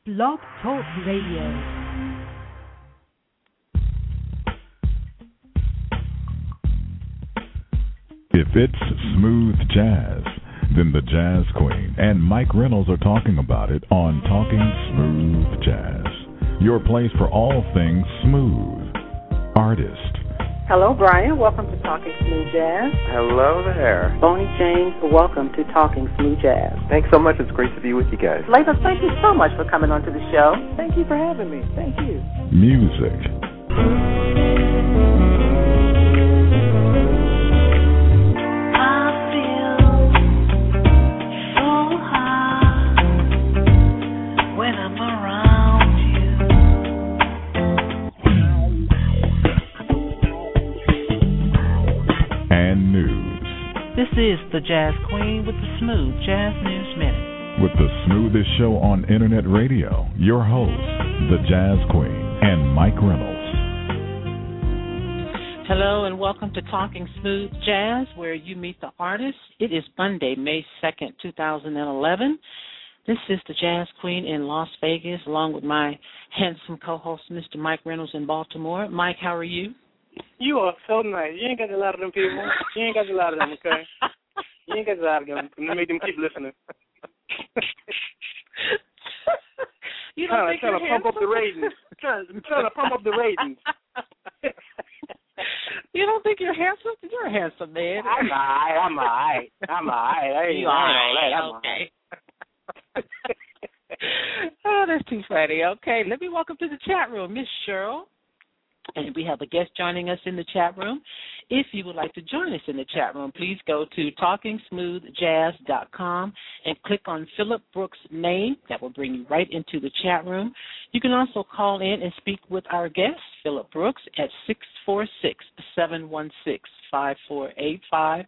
Blog Talk Radio. If it's smooth jazz, then the Jazz Queen and Mike Reynolds are talking about it on Talking Smooth Jazz, your place for all things smooth. Artist. Hello, Brian. Welcome to Talking Smooth Jazz. Hello there. Bonnie James, welcome to Talking Smooth Jazz. Thanks so much. It's great to be with you guys. Layla, thank you so much for coming onto the show. Thank you for having me. Thank you. Music. This is the Jazz Queen with the Smooth Jazz News Minute. With the smoothest show on internet radio, your host, the Jazz Queen, and Mike Reynolds. Hello and welcome to Talking Smooth Jazz, where you meet the artists. It is Monday, May 2nd, 2011. This is the Jazz Queen in Las Vegas, along with my handsome co-host, Mr. Mike Reynolds in Baltimore. Mike, how are you? You are so nice. You ain't got a lot of them people. You ain't got a lot of them, okay? You ain't got a lot of them. I'm going to make them keep listening. You don't trying to pump up the ratings. Trying to pump up the ratings. You don't think you're handsome? You're a handsome man. I'm all right. You are okay. Oh, that's too funny. Okay, let me welcome to the chat room, Miss Cheryl. And we have a guest joining us in the chat room. If you would like to join us in the chat room, please go to TalkingSmoothJazz.com and click on Phillip Brooks' name. That will bring you right into the chat room. You can also call in and speak with our guest, Phillip Brooks, at 646-716-5485,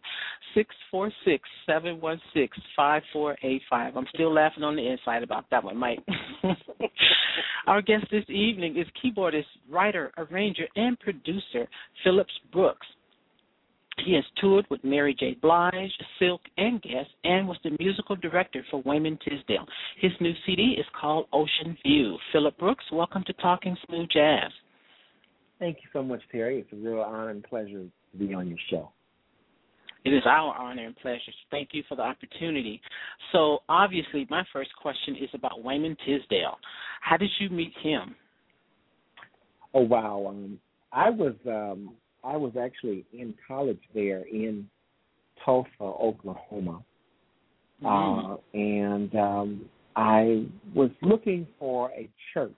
646-716-5485. I'm still laughing on the inside about that one, Mike. Our guest this evening is keyboardist, writer, arranger, and producer Phillip Brooks. He has toured with Mary J. Blige, Silk, and Guest, and was the musical director for Wayman Tisdale. His new CD is called Ocean View. Phillip Brooks, welcome to Talking Smooth Jazz. Thank you so much, Terry. It's a real honor and pleasure to be on your show. It is our honor and pleasure. Thank you for the opportunity. So, obviously, my first question is about Wayman Tisdale. How did you meet him? Oh, wow. I was actually in college there in Tulsa, Oklahoma. And I was looking for a church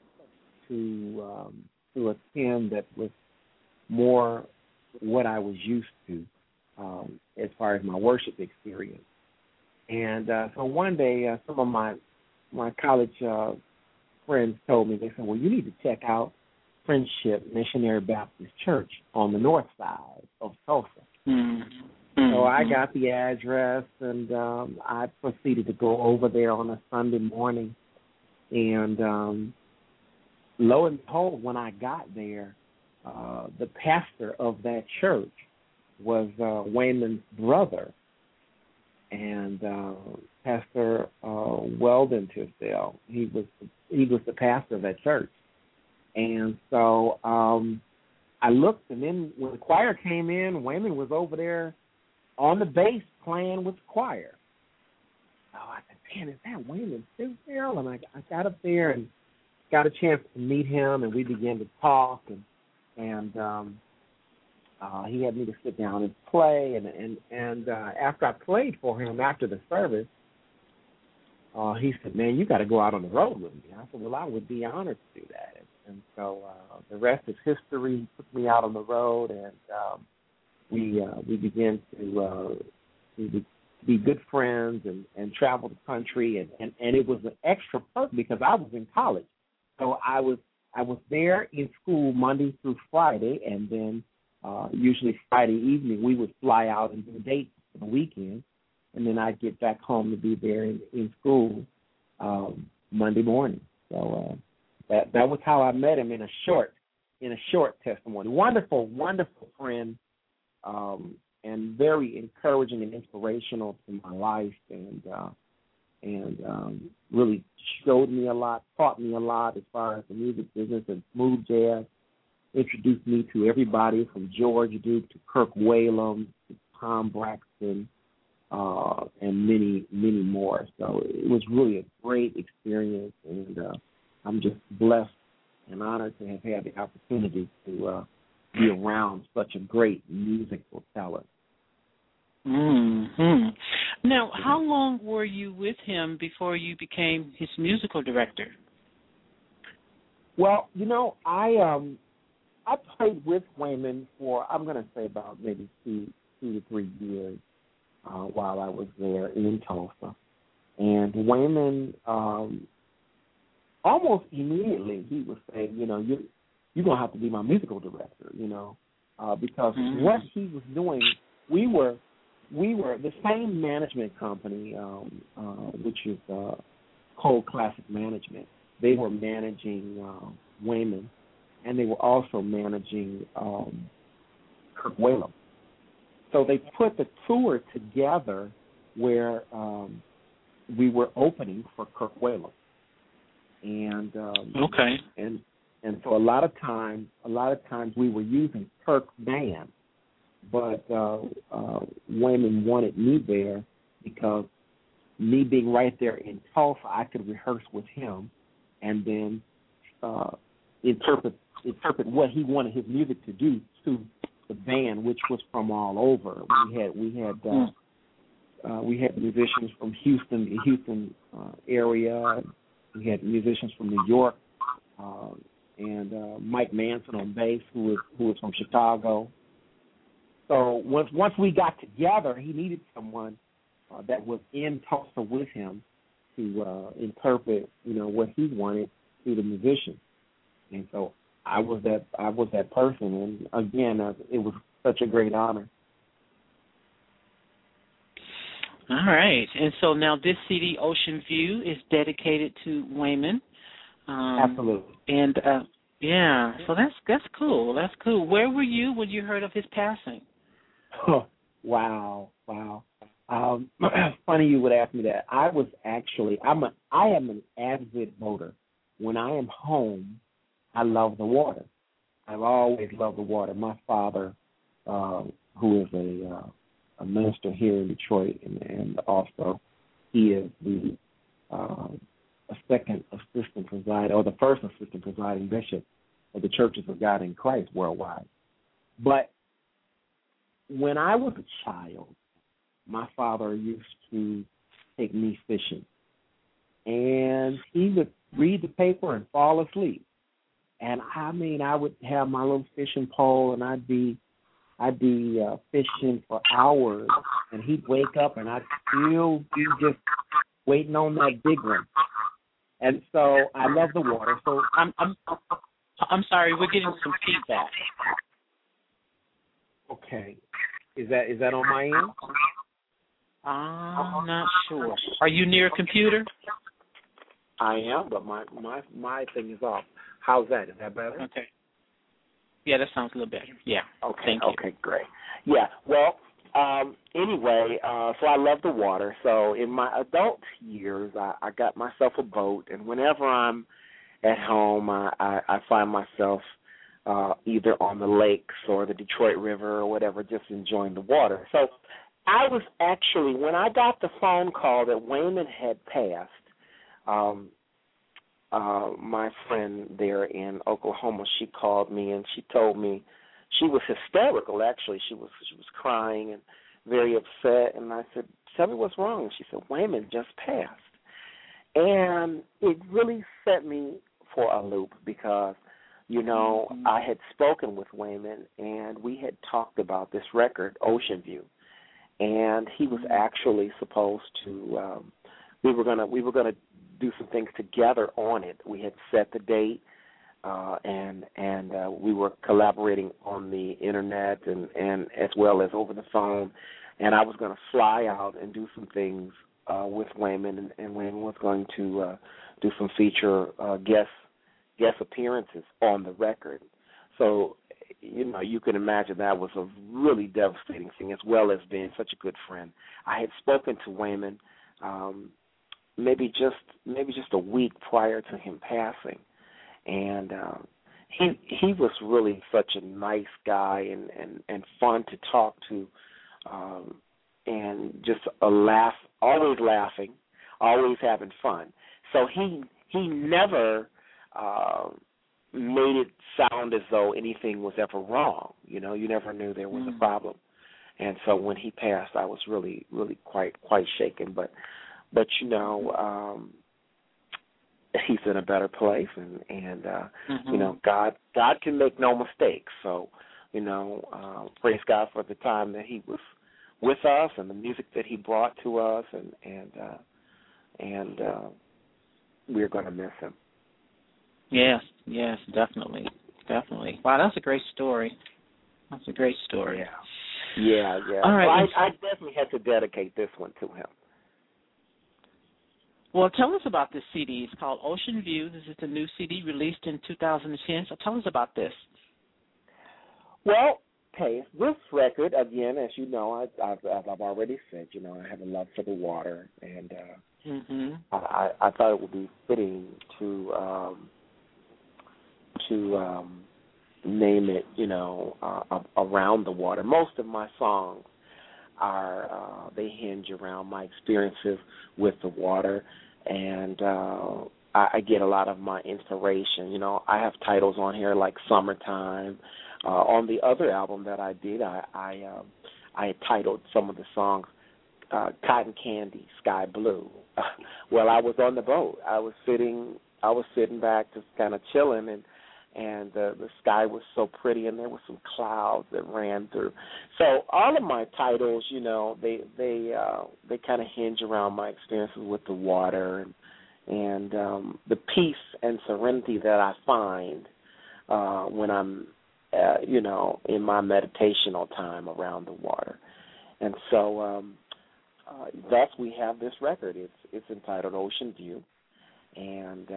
to attend that was more what I was used to as far as my worship experience. And so one day, some of my college friends told me, they said, well, you need to check out Friendship Missionary Baptist Church on the north side of Tulsa. So I got the address, and I proceeded to go over there on a Sunday morning. And lo and behold, when I got there, the pastor of that church was Wayman's brother, and Pastor Weldon Tisdale. He was the pastor of that church. And so I looked, and then when the choir came in, Wayman was over there on the bass playing with the choir. So I said, man, is that Wayman Tisdale? And I got up there and got a chance to meet him, and we began to talk, and he had me to sit down and play, and after I played for him after the service, he said, man, you got to go out on the road with me. I said, well, I would be honored to do that. And so the rest is history. He took me out on the road, and we began to be good friends and travel the country, and it was an extra perk because I was in college. So I was there in school Monday through Friday, and then usually Friday evening we would fly out and do dates for the weekend, and then I'd get back home to be there in school Monday morning. So that was how I met him in a short testimony. Wonderful, wonderful friend, and very encouraging and inspirational to my life. And and really showed me a lot, taught me a lot as far as the music business and smooth jazz. Introduced me to everybody from George Duke to Kirk Whalum to Tom Braxton and many, many more. So it was really a great experience, and I'm just blessed and honored to have had the opportunity to be around such a great musical talent. Mm-hmm. Now, how long were you with him before you became his musical director? Well, I played with Waymon for, I'm going to say about maybe two to 3 years while I was there in Tulsa. And Waymon, almost immediately, he would say, you're going to have to be my musical director, because what he was doing, we were the same management company, which is Cole Classic Management. They were managing Waymon, and they were also managing Kirk Whalum. So they put the tour together where we were opening for Kirk Whalum, and and so a lot of times we were using Kirk's band, but Waymon wanted me there because me being right there in Tulsa, I could rehearse with him, and then interpret what he wanted his music to do to the band, which was from all over. We had musicians from the Houston area. We had musicians from New York, and Mike Manson on bass, who was from Chicago. So once we got together, he needed someone that was in Tulsa with him to interpret, what he wanted to the musician. And so I was that person, and again, it was such a great honor. All right, and so now this CD, Ocean View, is dedicated to Waymon. Absolutely. And so that's cool. That's cool. Where were you when you heard of his passing? Oh, wow. Funny you would ask me that. I am an avid boater. When I am home, I love the water. I've always loved the water. My father, who is a minister here in Detroit, and also he is the second assistant presiding, or the first assistant presiding bishop of the Churches of God in Christ worldwide. But when I was a child, my father used to take me fishing, and he would read the paper and fall asleep. And I would have my little fishing pole, and I'd be fishing for hours, and he'd wake up, and I'd still be just waiting on that big one. And so I love the water. So I'm sorry, we're getting some feedback. Okay, is that on my end? I'm not sure. Are you near a computer? I am, but my thing is off. How's that? Is that better? Okay. Yeah, that sounds a little better. Yeah. Okay. Thank you. Okay, great. Yeah. Well, anyway, so I love the water. So in my adult years, I got myself a boat, and whenever I'm at home, I find myself either on the lakes or the Detroit River or whatever, just enjoying the water. So I was actually, when I got the phone call that Waymon had passed, my friend there in Oklahoma, she called me and she told me she was hysterical. Actually, she was crying and very upset. And I said, "Tell me what's wrong." And she said, "Waymon just passed." And it really set me for a loop because, I had spoken with Waymon and we had talked about this record, Ocean View, and he was actually supposed to. We were gonna do some things together on it. We had set the date, and we were collaborating on the internet and as well as over the phone. And I was going to fly out and do some things with Waymon, and Waymon was going to do some feature guest appearances on the record. So, you can imagine that was a really devastating thing, as well as being such a good friend. I had spoken to Waymon maybe just a week prior to him passing, and he was really such a nice guy and fun to talk to, and just a laugh, always laughing, always having fun. So he never made it sound as though anything was ever wrong. You know, you never knew there was a problem. And so when he passed, I was really, really quite shaken. But you know, he's in a better place, and you know, God can make no mistakes. So, you know, praise God for the time that he was with us and the music that he brought to us, and we're going to miss him. Yes, definitely. Wow, that's a great story. Yeah. All right. Well, I definitely had to dedicate this one to him. Well, tell us about this CD. It's called Ocean View. This is the new CD released in 2010. So tell us about this. Well, okay, this record, again, as you know, I've already said, you know, I have a love for the water, and I thought it would be fitting to name it, you know, Around the Water. Most of my songs are they hinge around my experiences with the water, and I get a lot of my inspiration. You know, I have titles on here like Summertime. On the other album that I did, I titled some of the songs Cotton Candy, Sky Blue. Well, I was on the boat. I was sitting back just kind of chilling, and the sky was so pretty, and there were some clouds that ran through. So all of my titles, you know, they kind of hinge around my experiences with the water and the peace and serenity that I find when I'm, you know, in my meditational time around the water. And so thus we have this record. It's entitled Ocean View, and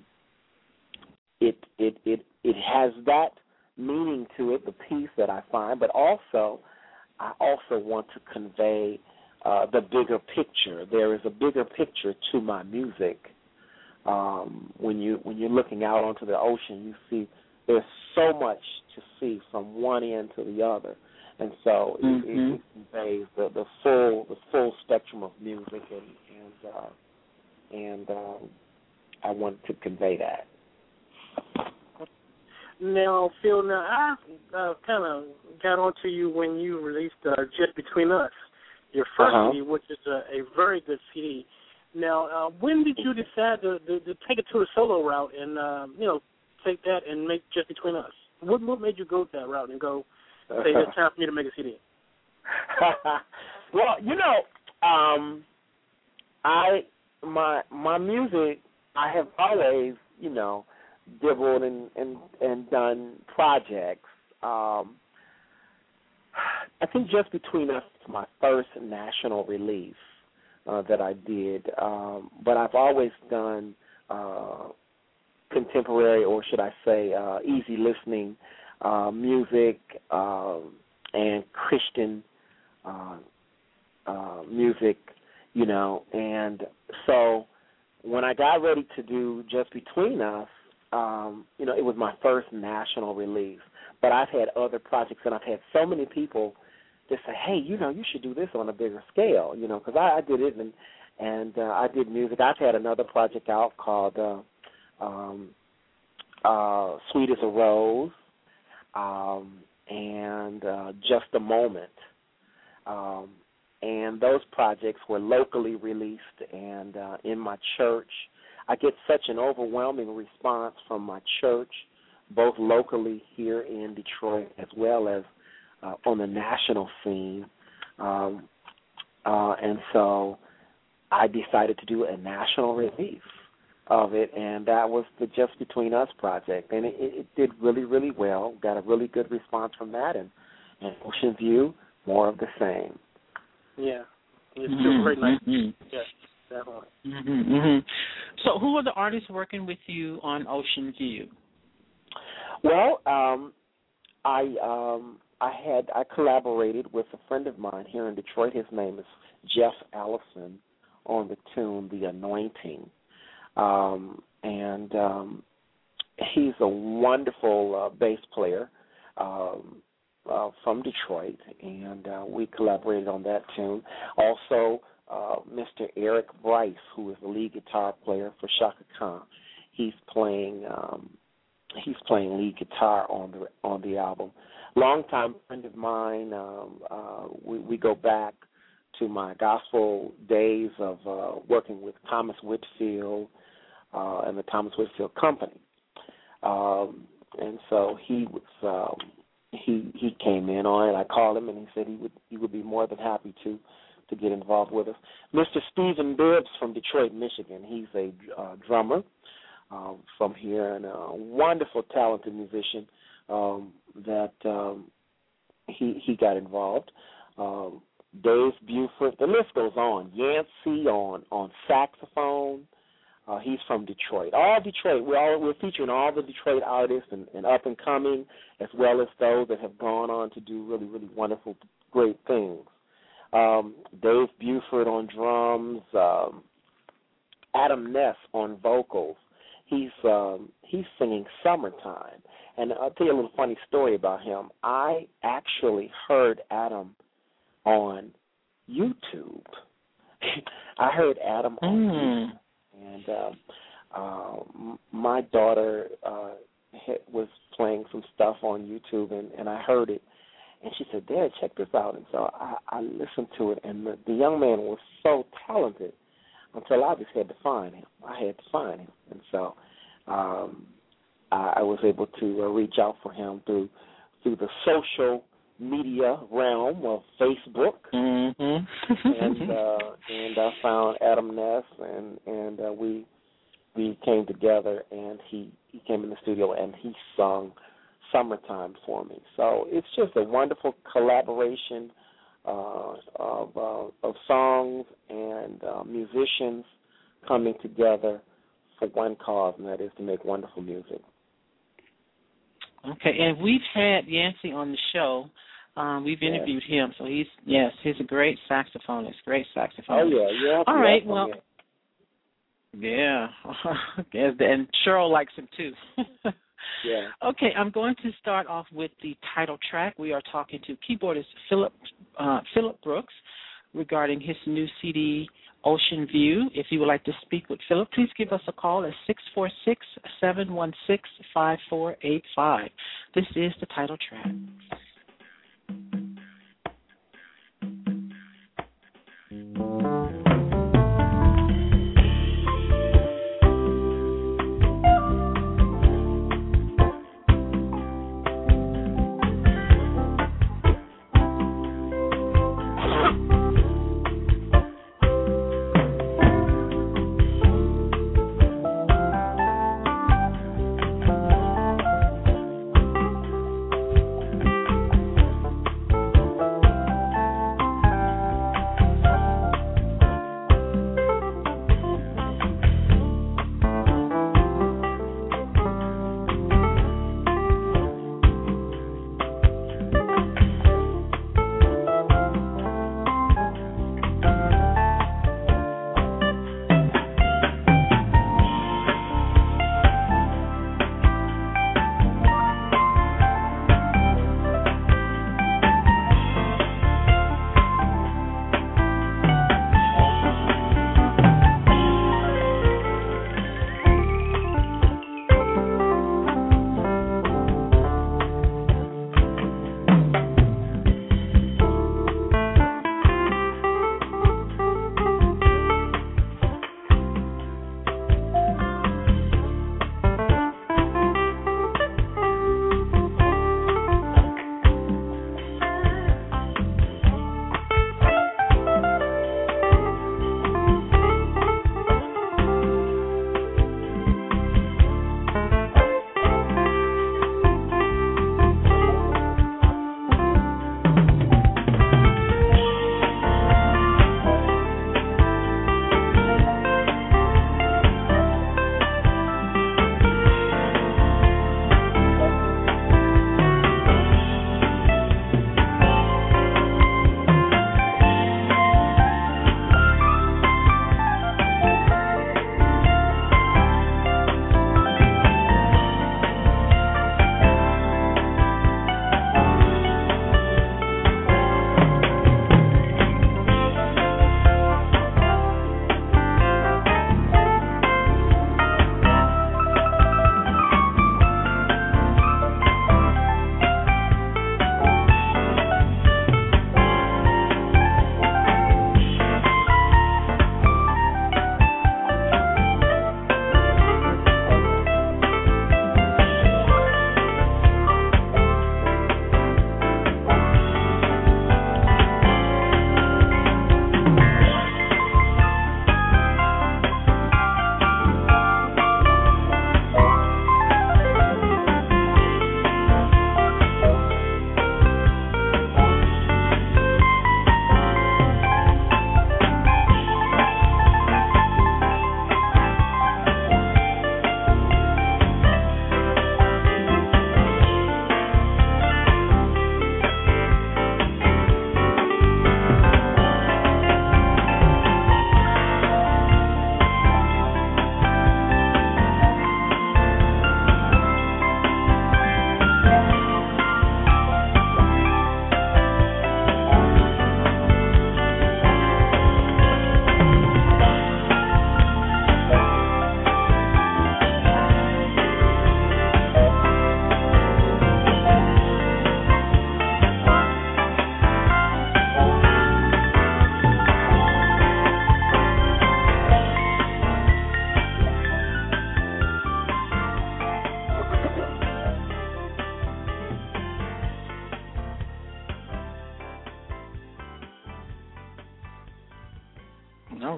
it has that meaning to it, the peace that I find, but also I also want to convey the bigger picture. There is a bigger picture to my music. When you're looking out onto the ocean, you see there's so much to see from one end to the other, and so it conveys the full spectrum of music, and I want to convey that. Now, Phil, I kind of got onto you when you released Just Between Us, your first CD, which is a very good CD. Now, when did you decide to take it to the solo route and, you know, take that and make Just Between Us? What made you go that route and go, say, it's time for me to make a CD? Well, you know, my music, I have always, you know, dibbled and done projects. I think Just Between Us is my first national release that I did, but I've always done contemporary, or should I say easy listening music and Christian music, you know, and so when I got ready to do Just Between Us, you know, it was my first national release. But I've had other projects, and I've had so many people that say, hey, you know, you should do this on a bigger scale, you know, because I did it, and I did music. I've had another project out called Sweet as a Rose and Just a Moment. And those projects were locally released, and in my church. I get such an overwhelming response from my church, both locally here in Detroit as well as on the national scene. And so I decided to do a national release of it, and that was the Just Between Us project. And it did really, really well, got a really good response from that, and Ocean View, more of the same. Yeah, it's still very nice. Yes. So who are the artists working with you on Ocean View? Well, I collaborated with a friend of mine here in Detroit. His name is Jeff Allison on the tune The Anointing. And he's a wonderful bass player from Detroit, and we collaborated on that tune. Also, Mr. Eric Bryce, who is the lead guitar player for Chaka Khan, he's playing lead guitar on the album. Longtime friend of mine. We go back to my gospel days of working with Thomas Whitfield and the Thomas Whitfield Company, and so he came in on it. I called him and he said he would be more than happy to get involved with us. Mr. Stephen Bibbs from Detroit, Michigan. He's a drummer from here and a wonderful, talented musician that he got involved. Dave Buford, the list goes on. Yancey on saxophone. He's from Detroit. All Detroit. We're featuring all the Detroit artists and up and coming, as well as those that have gone on to do really, really wonderful, great things. Dave Buford on drums. Adam Ness on vocals. He's singing "Summertime," and I'll tell you a little funny story about him. I actually heard Adam on YouTube. I heard Adam on YouTube. And my daughter was playing some stuff on YouTube, and I heard it, and she said, "Dad, check this out." And so I listened to it, and the young man was so talented until I just had to find him. And so I was able to reach out for him through the social media realm of Facebook, and I found Adam Ness, and we came together, and he came in the studio and he sung "Summertime" for me. So it's just a wonderful collaboration of songs and musicians coming together for one cause, and that is to make wonderful music. Okay, and we've had Yancey on the show. We've interviewed him, so he's a great saxophonist. Oh yeah. All right, well, yeah, and Cheryl likes him too. Yeah. Okay, I'm going to start off with the title track. We are talking to keyboardist Philip Brooks regarding his new CD, Ocean View. If you would like to speak with Philip, please give us a call at 646-716-5485. This is the title track.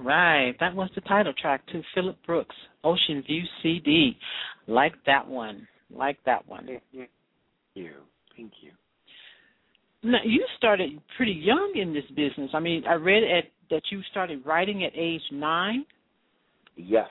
right. That was the title track to Phillip Brooks, Ocean View CD. Like that one. Thank you. Now, you started pretty young in this business. I mean, I read that you started writing at age 9. Yes.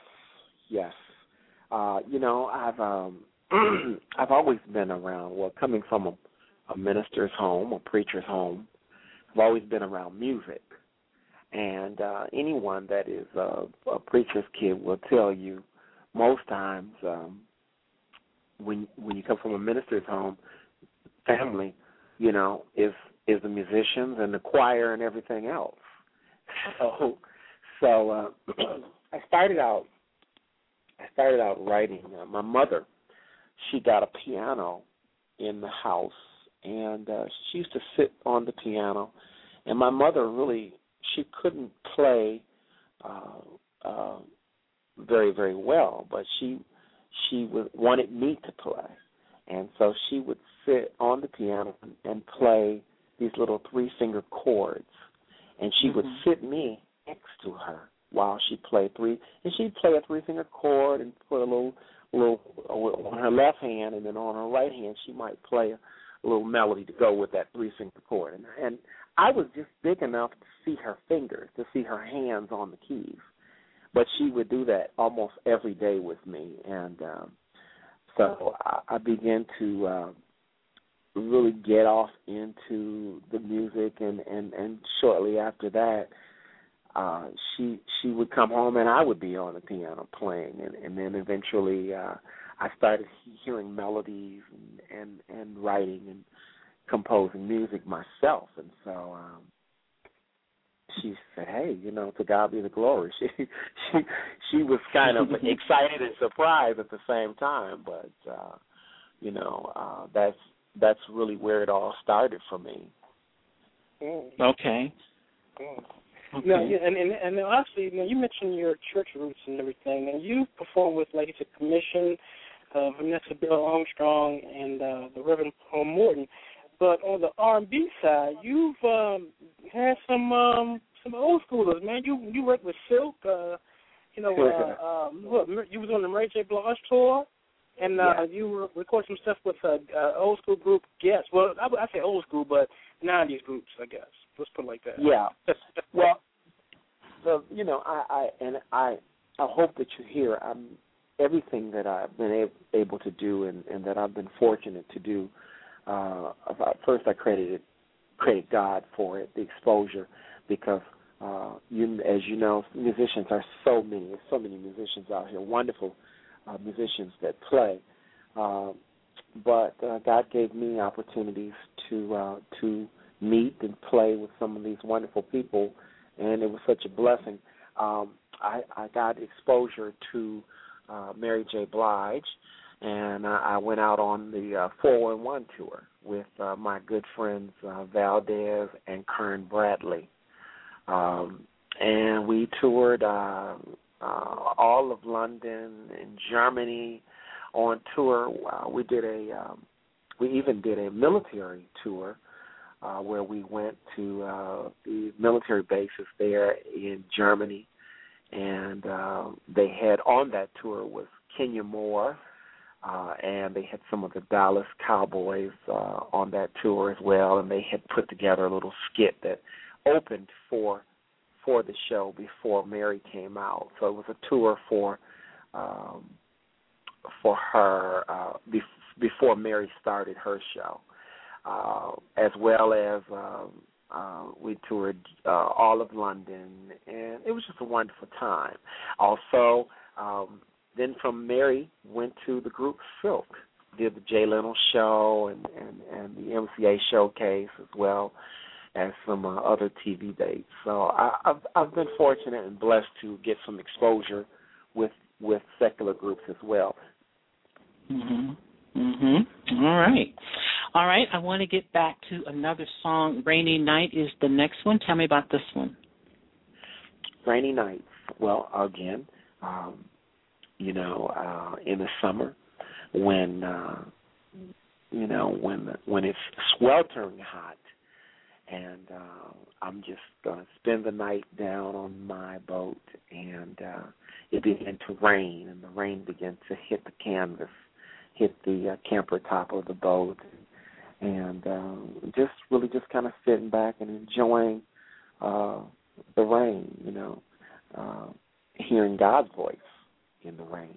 I've I've always been around. Well, coming from a minister's home, a preacher's home, I've always been around music. And anyone that is a preacher's kid will tell you, most times when you come from a minister's home, family, is the musicians and the choir and everything else. So I started out writing. My mother, she got a piano in the house, and she used to sit on the piano. And my mother really, she couldn't play very, very well, but she wanted me to play. And so she would sit on the piano and play these little 3-finger chords. And she would sit me next to her while she played and she'd play a 3-finger chord and put a little on her left hand, and then on her right hand she might play a little melody to go with that 3-finger chord. And I was just big enough to see her fingers, to see her hands on the keys. But she would do that almost every day with me. And so I began to really get off into the music, and shortly after that, she would come home and I would be on the piano playing, and then eventually I started hearing melodies and writing and composing music myself. And so she said, "Hey, to God be the glory." She was kind of excited and surprised at the same time, but that's really where it all started for me. Okay. Now, and obviously, you mentioned your church roots and everything, and you performed with, like you said, Commission, Vanessa Bill Armstrong, and the Reverend Paul Morton. But on the R&B side, you've had some old schoolers, man. You worked with Silk. You was on the Mary J. Blige tour, and you recorded some stuff with old school group Guess. Well, I say old school, but 90s groups, I guess. Let's put it like that. Yeah. Well, so I hope that you hear everything that I've been able to do and that I've been fortunate to do. First, I credit God for it, the exposure, because as you know, musicians are so many. There's so many musicians out here, wonderful musicians that play. But God gave me opportunities to meet and play with some of these wonderful people, and it was such a blessing. I got exposure to Mary J. Blige, and I went out on the 411 tour with my good friends Valdez and Kern Bradley. And we toured all of London and Germany on tour. We even did a military tour where we went to the military bases there in Germany, and they had on that tour was Kenya Moore, and they had some of the Dallas Cowboys on that tour as well, and they had put together a little skit that opened for the show before Mary came out. So it was a tour for her before Mary started her show, as well as we toured all of London, and it was just a wonderful time. Also, then from Mary went to the group Silk, did the Jay Leno show and the MCA showcase, as well as some other TV dates. So I've been fortunate and blessed to get some exposure with secular groups as well. All right. I want to get back to another song. Rainy Night is the next one. Tell me about this one. Rainy Night. Well, again, in the summer when it's sweltering hot and I'm just going to spend the night down on my boat. And it began to rain, and the rain began to hit the canvas, hit the camper top of the boat, and just kind of sitting back and enjoying the rain, hearing God's voice in the rain.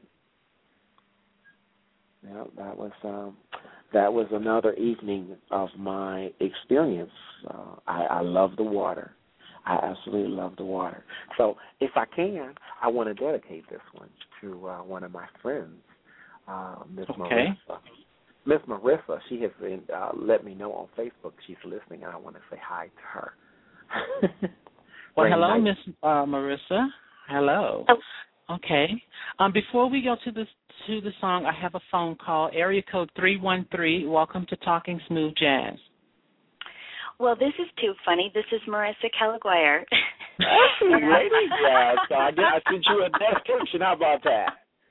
Yeah, that was another evening of my experience. I love the water. I absolutely love the water. So if I can, I want to dedicate this one to one of my friends, Miss Marissa. Miss Marissa, she has let me know on Facebook she's listening, and I want to say hi to her. Well, hello, Miss Marissa. Hello. Oh. Okay. Before we go to the song, I have a phone call. Area code 313. Welcome to Talking Smooth Jazz. Well, this is too funny. This is Marissa Calaguire. Lady jazz. So I sent you a description. How about that?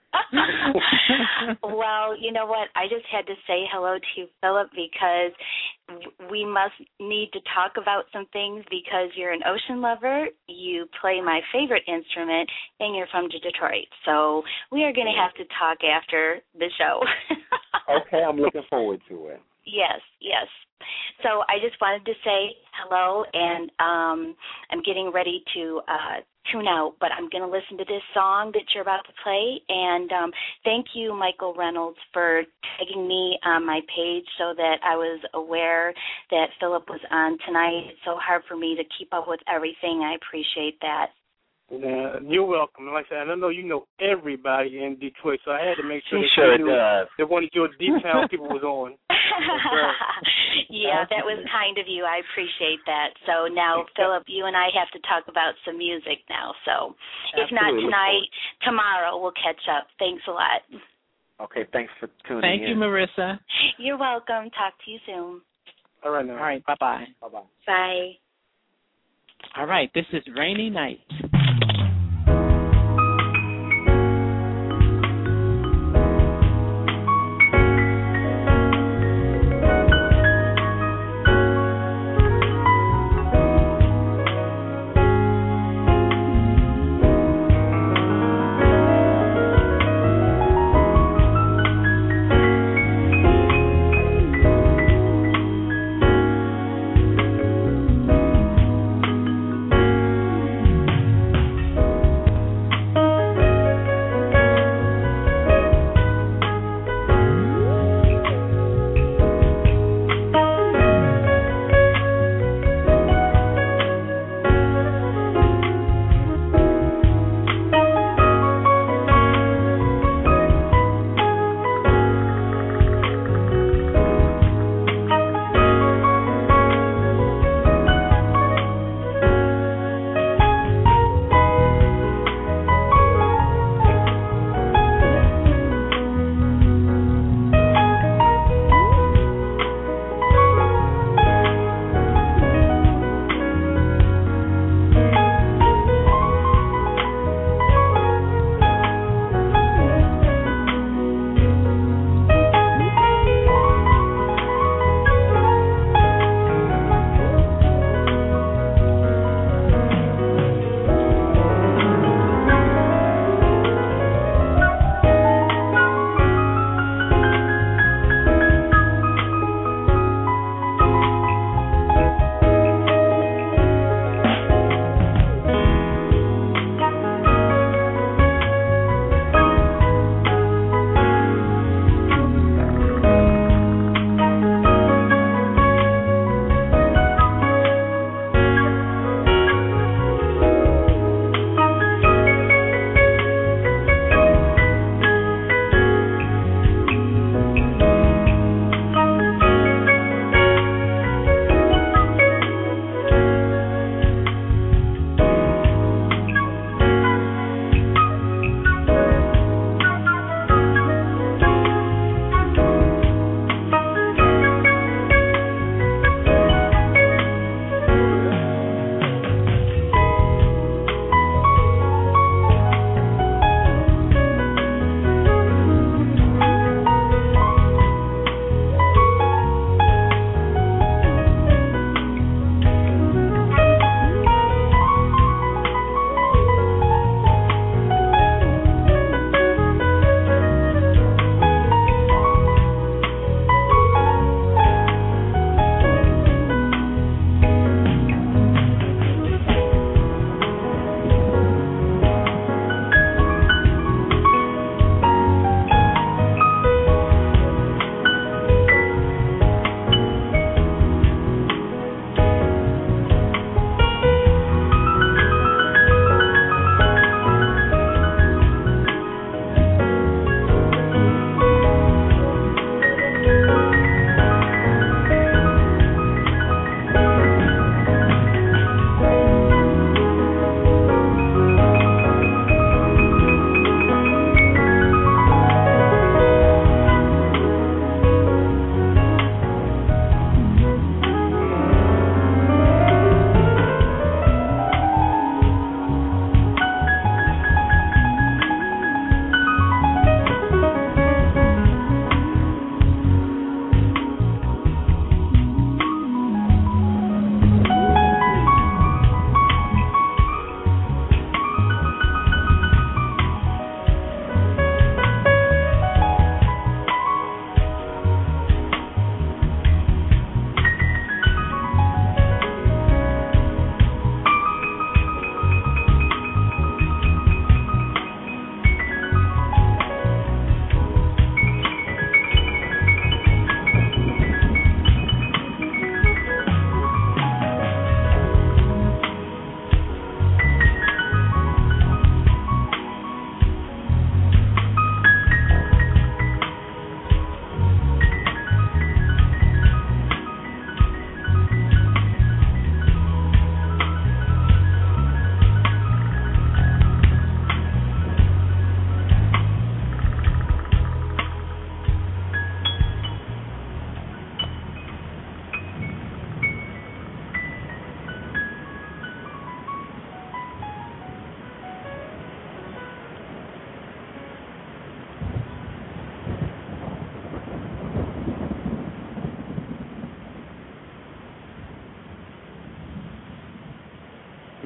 Well, you know what? I just had to say hello to you, Philip, because we must need to talk about some things because you're an ocean lover, you play my favorite instrument, and you're from Detroit. So we are going to have to talk after the show. Okay, I'm looking forward to it. Yes. So I just wanted to say hello, and I'm getting ready to tune out, but I'm going to listen to this song that you're about to play, and thank you, Michael Reynolds, for tagging me on my page so that I was aware that Philip was on tonight. It's so hard for me to keep up with everything. I appreciate that. You're welcome. Like I said, I know you know everybody in Detroit, so I had to make sure that one of your D-Town people was on. Yeah, that was kind of you. I appreciate that. So now, Philip, you and I have to talk about some music now. So if not tonight, tomorrow we'll catch up. Thanks a lot. Okay, thanks for tuning in. Thank you, Marissa. You're welcome. Talk to you soon. All right, now. All right, bye-bye. Bye-bye. Bye. All right, this is Rainy Night.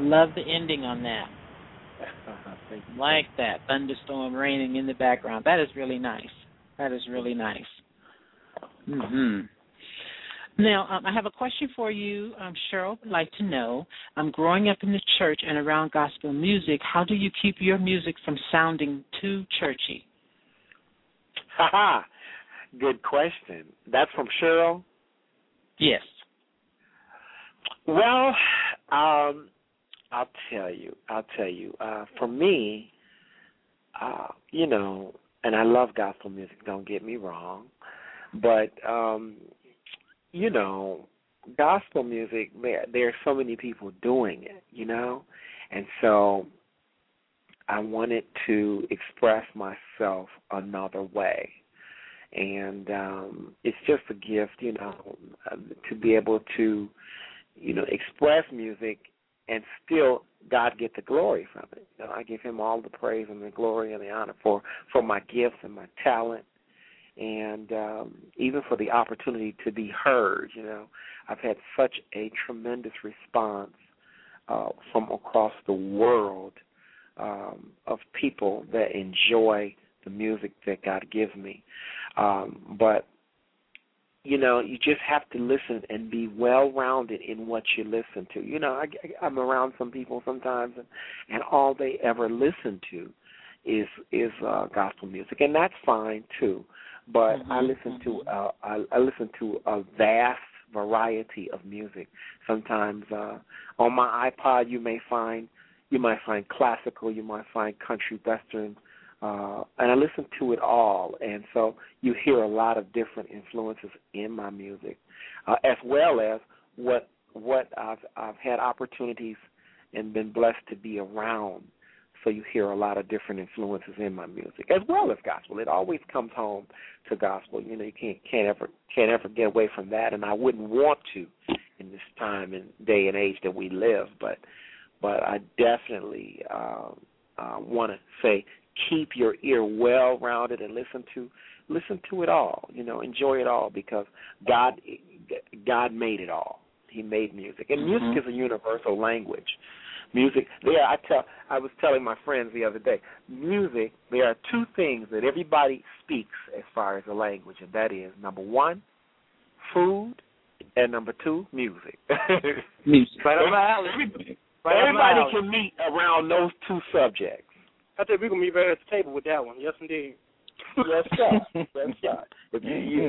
love the ending on that. Like that, thunderstorm raining in the background. That is really nice. That is really nice. Now, I have a question for you. Cheryl would like to know, growing up in the church and around gospel music, how do you keep your music from sounding too churchy? Good question. That's from Cheryl? Yes. Well, I'll tell you. For me, and I love gospel music, don't get me wrong, but, gospel music, there are so many people doing it, and so I wanted to express myself another way. And it's just a gift, to be able to, express music and still God get the glory from it. I give him all the praise and the glory and the honor for my gifts and my talent, and even for the opportunity to be heard. I've had such a tremendous response from across the world of people that enjoy the music that God gives me. But, you just have to listen and be well-rounded in what you listen to. I'm around some people sometimes, and all they ever listen to is gospel music, and that's fine too. But I listen to a vast variety of music. Sometimes on my iPod you might find classical, you might find country, western, and I listen to it all, and so you hear a lot of different influences in my music, as well as what I've had opportunities and been blessed to be around. So you hear a lot of different influences in my music, as well as gospel. It always comes home to gospel. You can't ever get away from that, and I wouldn't want to in this time and day and age that we live. But I definitely want to say, keep your ear well-rounded and listen to it all. Enjoy it all, because God made it all. He made music, and music is a universal language. Music. I was telling my friends the other day. Music. There are two things that everybody speaks as far as a language, and that is, number one, food, and number two, music. Music. Everybody can meet around those two subjects. I think we're going to meet right at the table with that one. Yes, indeed. Yes, sir. Yes, sir. If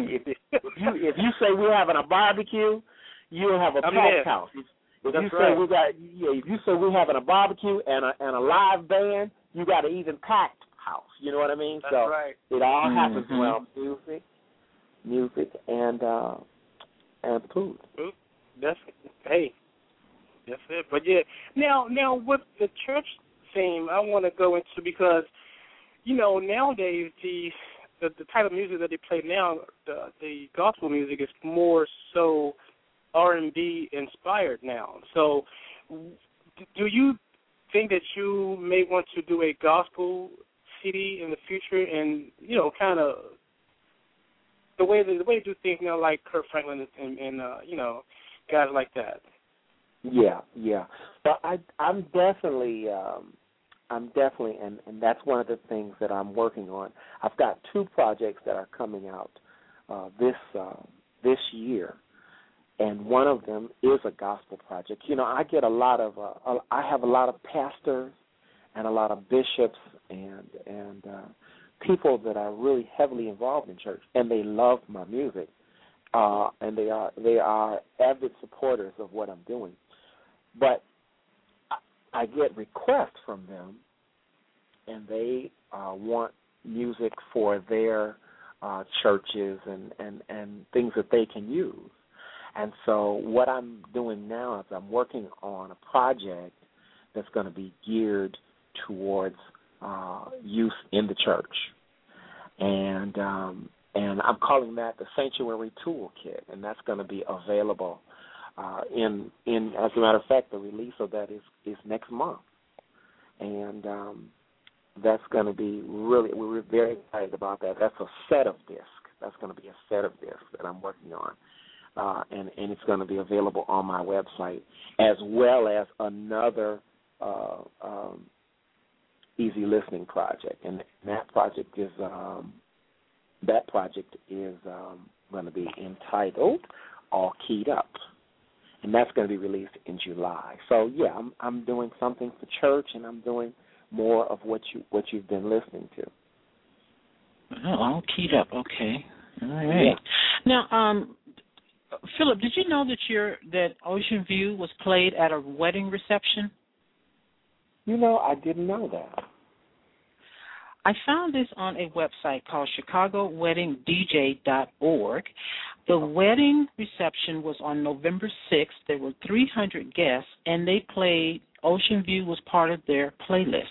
you say we're having a barbecue, you'll have a packed house. If you say we're having a barbecue and a live band, you got an even packed house. You know what I mean? That's so right. It all happens around music and food. That's it. But yeah, now with the church theme, I want to go into, because nowadays the type of music that they play now, the gospel music, is more so R&B inspired now. So do you think that you may want to do a gospel CD in the future, and kind of the way they do things now, like Kirk Franklin and guys like that? Yeah. But I'm definitely, and that's one of the things that I'm working on. I've got two projects that are coming out this year, and one of them is a gospel project. I get I have a lot of pastors and a lot of bishops and people that are really heavily involved in church, and they love my music, and they are avid supporters of what I'm doing. But I get requests from them, and they want music for their churches and things that they can use. And so what I'm doing now is I'm working on a project that's going to be geared towards youth in the church. And I'm calling that the Sanctuary Toolkit, and that's going to be available in as a matter of fact, the release of that is next month. And that's going to be we're very excited about that. That's a set of discs. That's going to be a set of discs that I'm working on. And it's going to be available on my website, as well as another Easy Listening Project, and that project is going to be entitled All Keyed Up, and that's going to be released in July. So yeah, I'm doing something for church, and I'm doing more of what you've been listening to. Oh, All Keyed Up. Okay. All right. Yeah. Now, Philip, did you know that Ocean View was played at a wedding reception? I didn't know that. I found this on a website called ChicagoWeddingDJ.org. The wedding reception was on November 6th. There were 300 guests, and they played Ocean View was part of their playlist.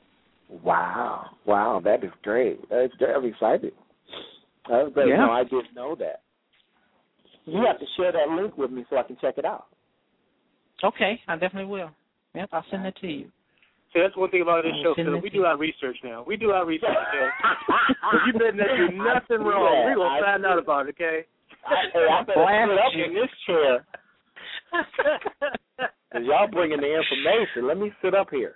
Wow, that is great. I'm excited. That's great. Yeah. No, I didn't know that. You have to share that link with me so I can check it out. Okay, I definitely will. Yep, I'll send that to you. See, that's one thing about this show, Phil. We do our research now. We do our research, okay? If you better not do nothing wrong, we're going to find out about it, okay? I better sit up in this chair. Y'all bringing the information. Let me sit up here.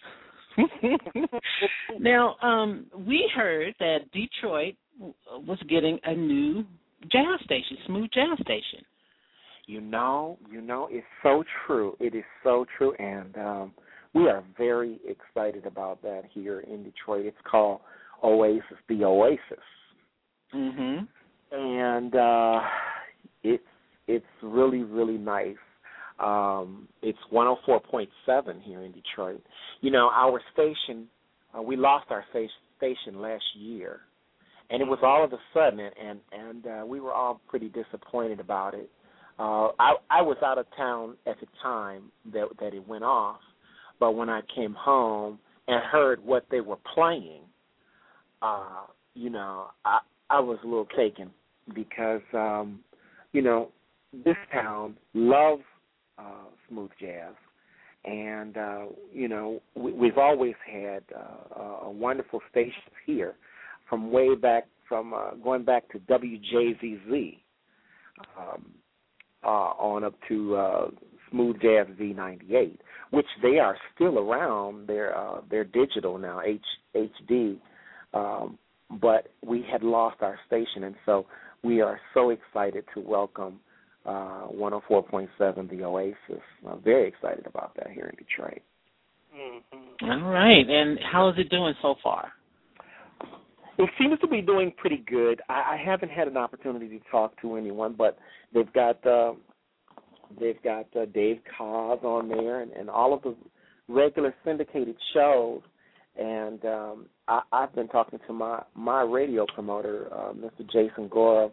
Now, we heard that Detroit was getting a new jazz station, smooth jazz station. It's so true. It is so true, and we are very excited about that here in Detroit. It's called Oasis, the Oasis. Mm-hmm. And it's really, really nice. It's 104.7 here in Detroit. Our station, we lost our station last year, and it was all of a sudden, and we were all pretty disappointed about it. I was out of town at the time that it went off, but when I came home and heard what they were playing, I was a little taken because, this town loves smooth jazz, and, we've always had a wonderful station here from way back, going back to WJZZ on up to Smooth Jazz V98, which they are still around. They're digital now, HD, but we had lost our station, and so we are so excited to welcome 104.7 The Oasis. I'm very excited about that here in Detroit. Mm-hmm. All right, and how is it doing so far? It seems to be doing pretty good. I haven't had an opportunity to talk to anyone, but they've got Dave Cobb on there and all of the regular syndicated shows. And I've been talking to my radio promoter, Mr. Jason Gorov,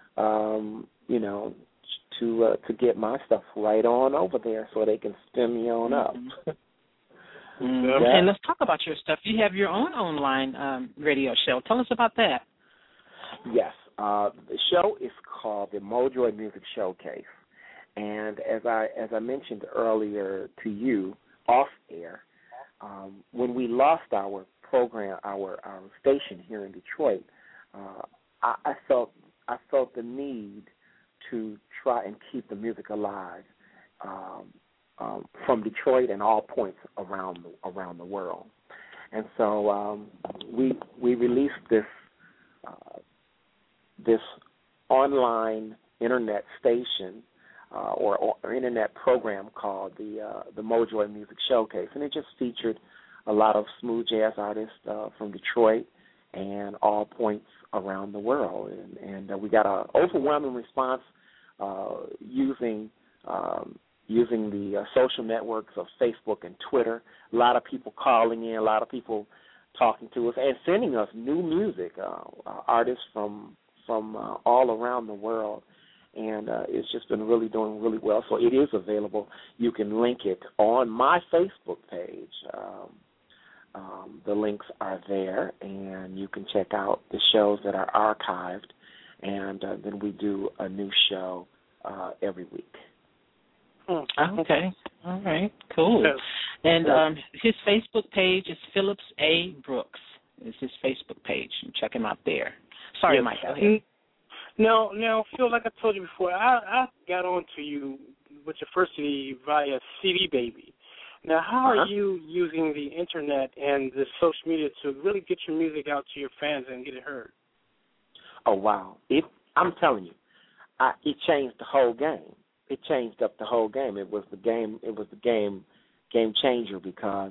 to get my stuff right on over there so they can spin me on up. Mm-hmm. Yeah. And let's talk about your stuff. You have your own online radio show. Tell us about that. Yes. The show is called the Mojoy Music Showcase. And as I mentioned earlier to you off air, when we lost our program, our station here in Detroit, I felt the need to try and keep the music alive from Detroit and all points around the world. And so we released this online internet station or internet program called the Mojoy Music Showcase, and it just featured a lot of smooth jazz artists from Detroit and all points around the world. And we got an overwhelming response using the social networks of Facebook and Twitter. A lot of people calling in, a lot of people talking to us and sending us new music, artists from all around the world. And it's just been really doing really well. So it is available. You can link it on my Facebook page. The links are there, and you can check out the shows that are archived. And then we do a new show every week. Okay. All right. Cool. And his Facebook page is Phillips A. Brooks. It's his Facebook page. Check him out there. Sorry, yes. Mike. Go ahead. Now, Phil, like I told you before, I got on to you with your first CD via CD Baby. Now, how are you using the internet and the social media to really get your music out to your fans and get it heard? Oh, wow. I'm telling you, it changed the whole game. It changed up the whole game. It was the game changer because,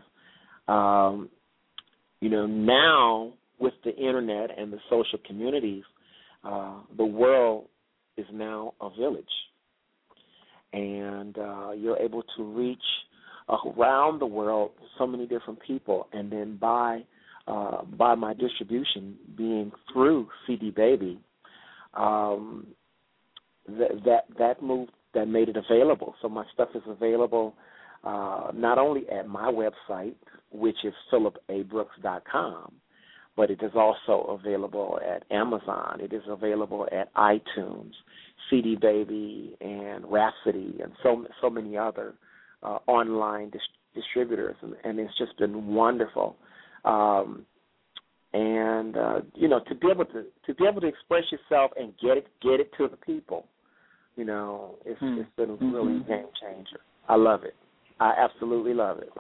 now with the internet and the social communities, the world is now a village. And you're able to reach around the world so many different people, and then by my distribution being through CD Baby, that made it available. So my stuff is available not only at my website, which is PhilipABrooks.com, but it is also available at Amazon. It is available at iTunes, CD Baby, and Rhapsody, and so many other online distributors, and it's just been wonderful. To be able to express yourself and get it to the people, it's been a really game changer. I love it. I absolutely love it.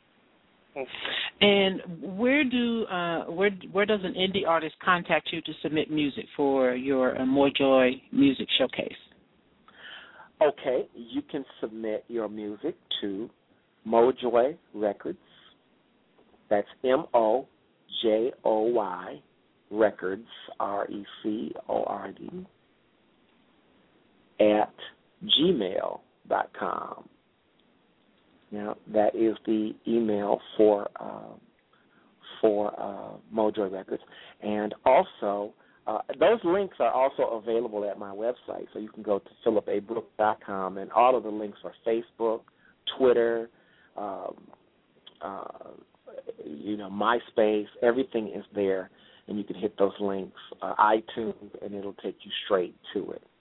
And where does an indie artist contact you to submit music for your More Joy Music Showcase? Okay, you can submit your music to Mojoy Records. That's MOJOY Records, RECORD, at gmail.com. Now, that is the email for Mojoy Records. And also, those links are also available at my website. So you can go to PhilipABrooks.com, and all of the links are Facebook, Twitter, MySpace. Everything is there, and you can hit those links, iTunes, and it'll take you straight to it.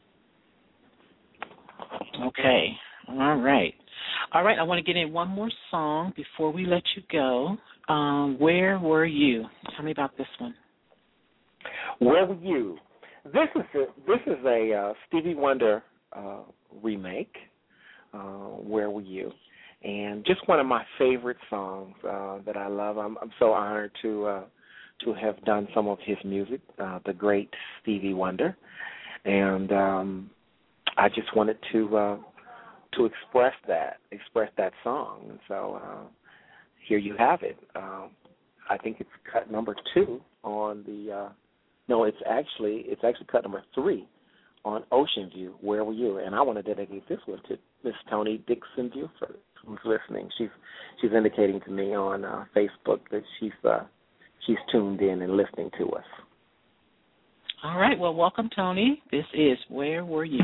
Okay. All right. I want to get in one more song before we let you go. Where Were You? Tell me about this one. Where Were You? This is a Stevie Wonder remake. Where Were You? And just one of my favorite songs that I love. I'm so honored to have done some of his music, the great Stevie Wonder, and I just wanted to express that song. And so here you have it. I think it's cut number 2 on the. No, it's actually cut number 3 on Ocean View. Where Were You? And I want to dedicate this one to Miss Toni Dixon Buford, who's listening. She's indicating to me on Facebook that she's tuned in and listening to us. All right. Well, welcome, Toni. This is Where Were You?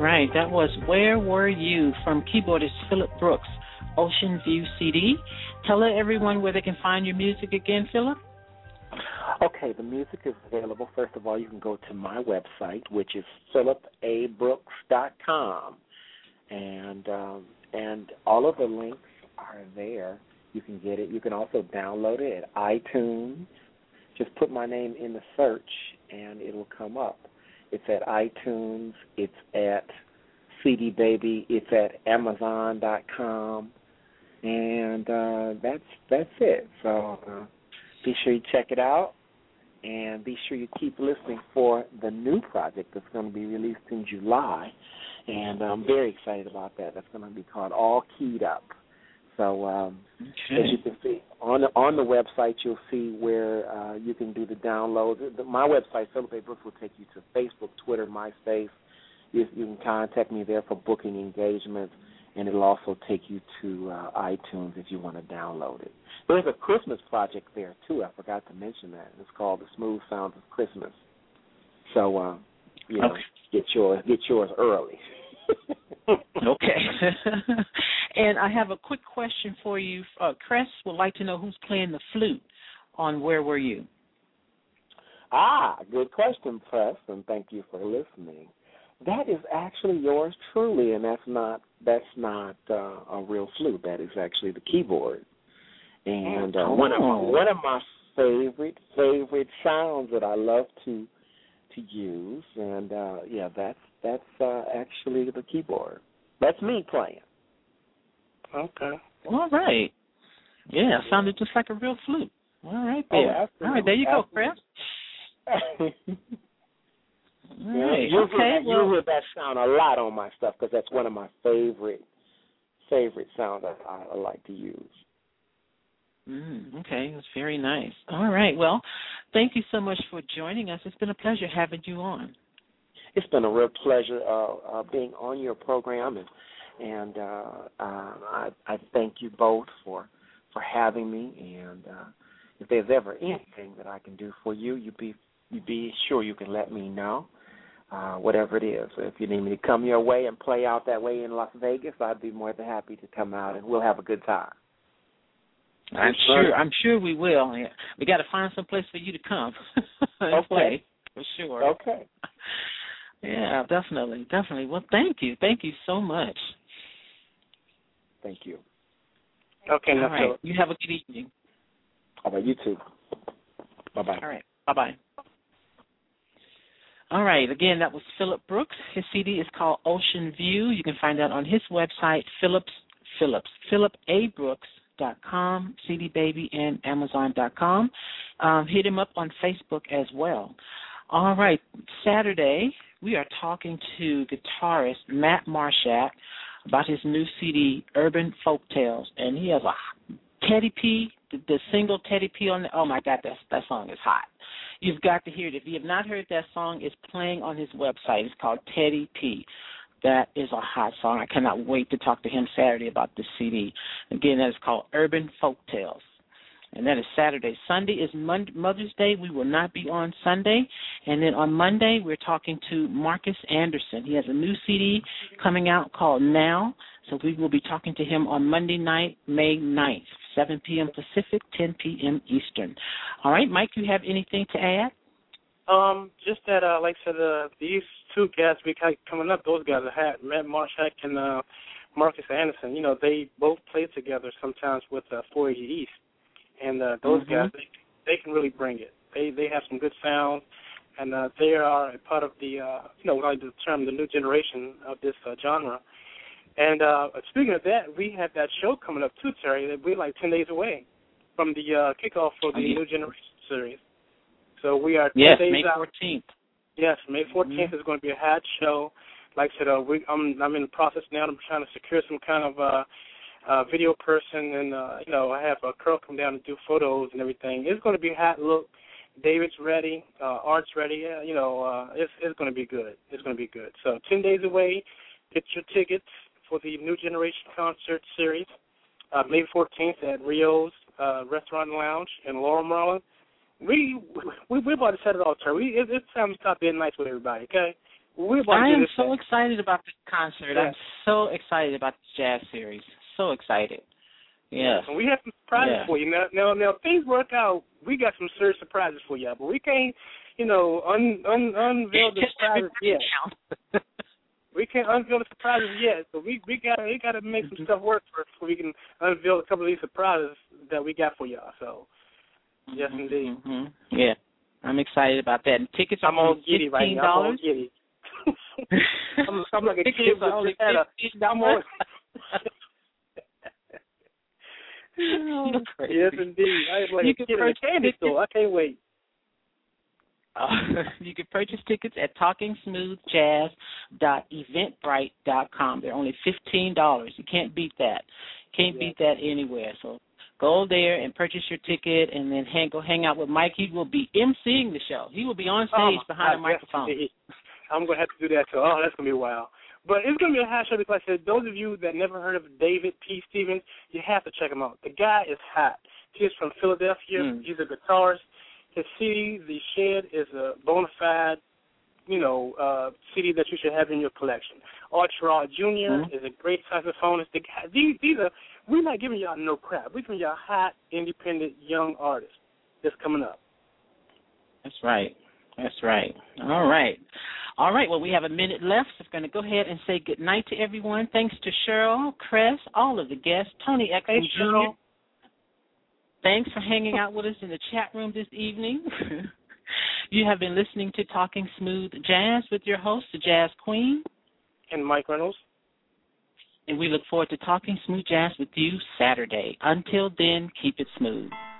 right, that was Where Were You from keyboardist Phillip Brooks, Ocean View CD. Tell everyone where they can find your music again, Phillip. Okay, the music is available. First of all, you can go to my website, which is philipabrooks.com, and all of the links are there. You can get it. You can also download it at iTunes. Just put my name in the search, and it'll come up. It's at iTunes. It's at CD Baby. It's at Amazon.com, and that's it. So be sure you check it out, and be sure you keep listening for the new project that's going to be released in July, and I'm very excited about that. That's going to be called All Keyed Up. So as you can see on the website, you'll see where you can do the download. My website, Philip A. Brooks, will take you to Facebook, Twitter, MySpace. You can contact me there for booking engagements, and it'll also take you to iTunes if you want to download it. There's a Christmas project there, too. I forgot to mention that. It's called The Smooth Sounds of Christmas. So, get yours early. Okay. And I have a quick question for you. Cress would like to know who's playing the flute on Where Were You? Good question, Press, and thank you for listening. That is actually yours truly, and that's not a real flute. That is actually the keyboard. And one of my favorite sounds that I love to use, and that's actually the keyboard. That's me playing. Okay. All right. Yeah, sounded just like a real flute. All right, there. All right, there you go, Chris. Right. You hear that sound a lot on my stuff because that's one of my favorite sounds that I like to use. Okay, that's very nice. All right, well, thank you so much for joining us. It's been a pleasure having you on. It's been a real pleasure being on your program, and I thank you both for having me. And if there's ever anything that I can do for you, you be sure you can let me know, whatever it is. If you need me to come your way and play out that way in Las Vegas, I'd be more than happy to come out, and we'll have a good time. I'm sure we will. We got to find some place for you to come and play, for sure. Okay. Yeah, definitely. Well, thank you so much. Thank you. Okay, all right. You have a good evening. All right, you too. Bye-bye. All right, bye-bye. All right, again, that was Phillip Brooks. His CD is called Ocean View. You can find that on his website, philipabrooks.com, CD Baby, and Amazon.com. Hit him up on Facebook as well. All right, Saturday, we are talking to guitarist Matt Marshak about his new CD, Urban Folktales, and he has a Teddy P, the single Teddy P on oh my God, that song is hot. You've got to hear it. If you have not heard that song, it's playing on his website. It's called Teddy P. That is a hot song. I cannot wait to talk to him Saturday about this CD. Again, that is called Urban Folktales. And that is Saturday. Sunday is Mother's Day. We will not be on Sunday. And then on Monday, we're talking to Marcus Anderson. He has a new CD coming out called Now. So we will be talking to him on Monday night, May 9th, 7 p.m. Pacific, 10 p.m. Eastern. All right, Mike, you have anything to add? Just that, like I said, these two guests we got coming up, those guys are Matt Marshak and Marcus Anderson. You know, they both play together sometimes with 480 East. And those guys, they can really bring it. They have some good sound, and they are a part of the, what I like to term the new generation of this genre. And speaking of that, we have that show coming up too, Terry, that we're like 10 days away from the kickoff for the New Generation series. So we are 10 days May out. 14th. Yes, May 14th is going to be a hot show. Like I said, I'm in the process now. I'm trying to secure some kind of video person, and I have a girl come down and do photos and everything. It's going to be a hot look. David's ready, Art's ready. It's going to be good. It's going to be good. So 10 days away. Get your tickets for the New Generation concert series, May 14th at Rio's Restaurant and Lounge in Laurel, Maryland. We're about to set it off, Terry. It's time to stop being nice with everybody, okay? I am so excited about this concert. Yeah. I'm so excited about this jazz series. So excited. Yes. And we have some surprises for you. Now, if things work out, we got some serious surprises for you. But we can't, unveil the surprises yet. We can't unveil the surprises yet. So we gotta make some stuff work first before we can unveil a couple of these surprises that we got for y'all. So, yes, indeed. Mm-hmm. Yeah, I'm excited about that. And tickets are all giddy right now. I'm all giddy. I'm like a kid with only $15. Yes, indeed. I am like a kid in a candy store. I can't wait. You can purchase tickets at talkingsmoothjazz.eventbrite.com. They're only $15. You can't beat that. Can't beat that anywhere. So go there and purchase your ticket, and then go hang out with Mike. He will be emceeing the show. He will be on stage behind a microphone. I'm going to have to do that, too. Oh, that's going to be wild. But it's going to be a hot show because I said, those of you that never heard of David P. Stevens, you have to check him out. The guy is hot. He's from Philadelphia. He's a guitarist. His CD, The Shed, is a bona fide, CD that you should have in your collection. Art Sherrod Jr. is a great saxophonist. The guy, these are, we're not giving y'all no crap. We're giving y'all hot, independent, young artists that's coming up. That's right. All right. Well, we have a minute left, so I'm going to go ahead and say good night to everyone. Thanks to Cheryl, Chris, all of the guests, Tony Eckman Jr. Thanks for hanging out with us in the chat room this evening. You have been listening to Talking Smooth Jazz with your host, the Jazz Queen. And Mike Reynolds. And we look forward to Talking Smooth Jazz with you Saturday. Until then, keep it smooth.